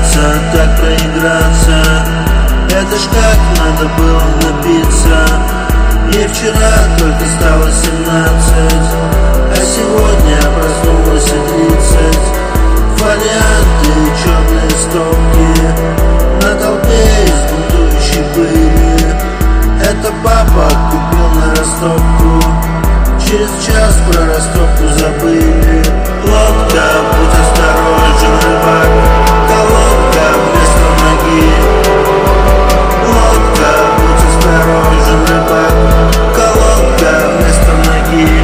проиграться, так проиграться. Это ж как надо было напиться. Ей вчера только стало 17, а сегодня проснулась и 30. Фолианты и черные стопки на толпе из бунтующей пыли. Это папа купил на растопку, через час про растопку забыли. Лодка, будь осторожен, рыбак, колодка вместо ноги. Лодка, будь осторожен, рыбак, колодка вместо ноги.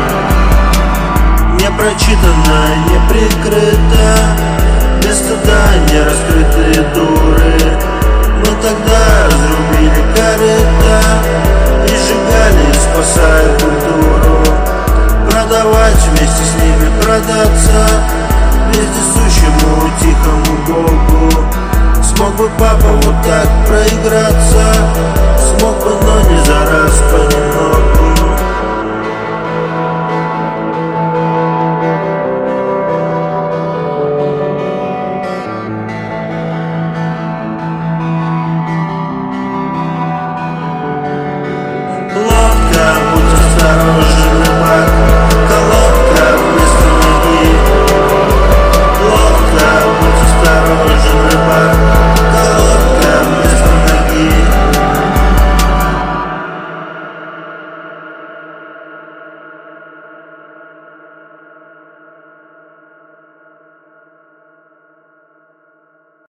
Не прочитано, не прикрыто, без стыда не раскрытые дуры. Мы тогда разрубили корыто и сжигали, спасая культуру. Продавать вместе с ними, продаться вездесущему тихому Богу. Смог бы папа вот так проиграться? Смог бы, но не за раз, понемногу.